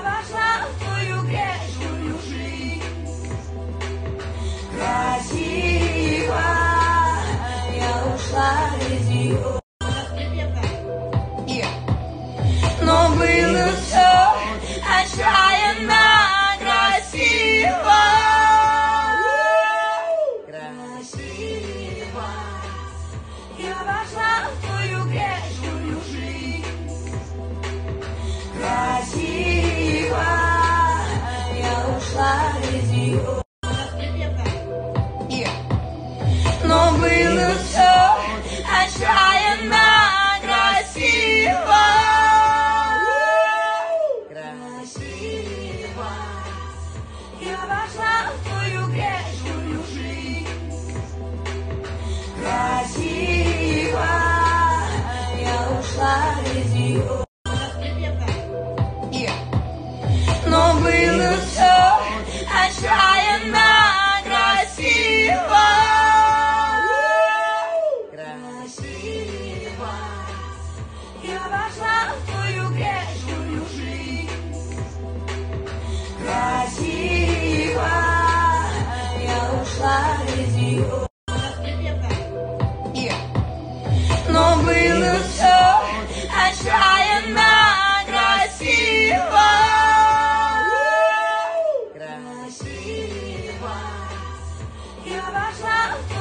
вошла в твою грешную жизнь. Красиво я ушла из нее. Но было все отчаянно красиво. Красиво я вошла в твою грешную жизнь. Красиво я ушла из нее. Но было все отчаянно красиво. Красиво я вошла в твою грешную жизнь. Красиво я ушла из нее. Но было все отчаянно красиво. Красиво я вошла в твою грешную жизнь. Красиво я ушла из нее. Но было все отчаянно красиво. Красиво я вошла в